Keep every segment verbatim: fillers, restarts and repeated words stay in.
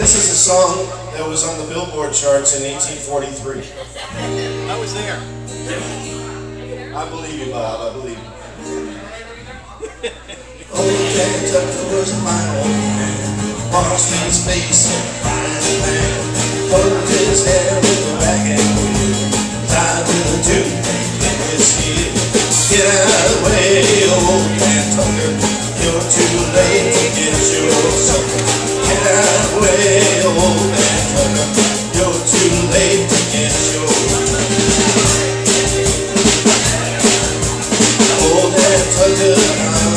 This is a song that was on the Billboard charts in eighteen forty-three. I was there. I believe you, Bob. I believe you. Old Kentucky was my old man. Washed his face in a frying pan. Pulled his hair with a rag and wheel. Tied with a toothpick in his heel. Get out of the way, old Kentucky. You're too late to get your supper. Get out of the way, old Kentucky. You're too late to get your supper. Old Kentucky.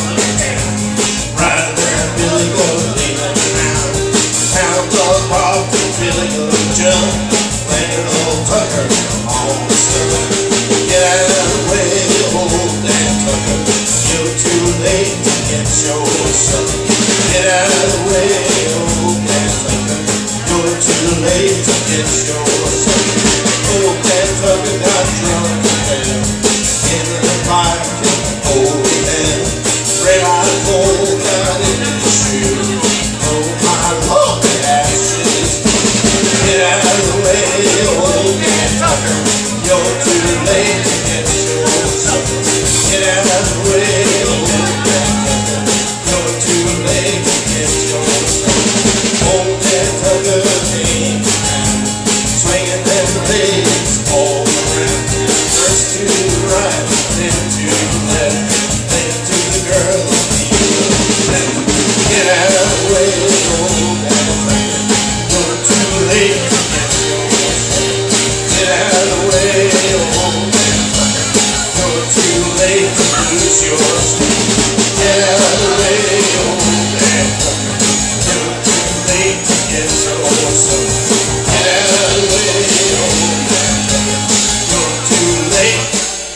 Get out of the way, old Kentucky. You're too late to get your supper. Old Kentucky got drunk and fell in the fire, killed an old man. Red-eyed coal got in his shoe. Oh my Lord, the ashes. Get out of the way, old Kentucky. You're too late to get your supper. Get out of the way, old Kentucky. You're too late to get your supper. Old Kentucky came around, swinging them legs all around. First to the right, then to the left, then to the girl on the left. Get out of the way, old Kentucky. You're too late to get your supper. Get out of the way, old Kentucky. You're too late to lose your supper. Get out of the way, old Kentucky. You're too late to get your supper. Get out of the way, old Kentucky. You're too late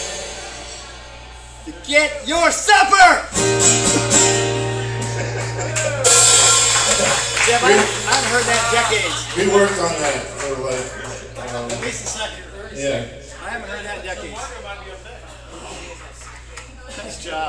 To get your supper! Jeff, I haven't heard that in decades. We worked on that for like, um, At least the second. yeah. I haven't heard that in decades. Nice job.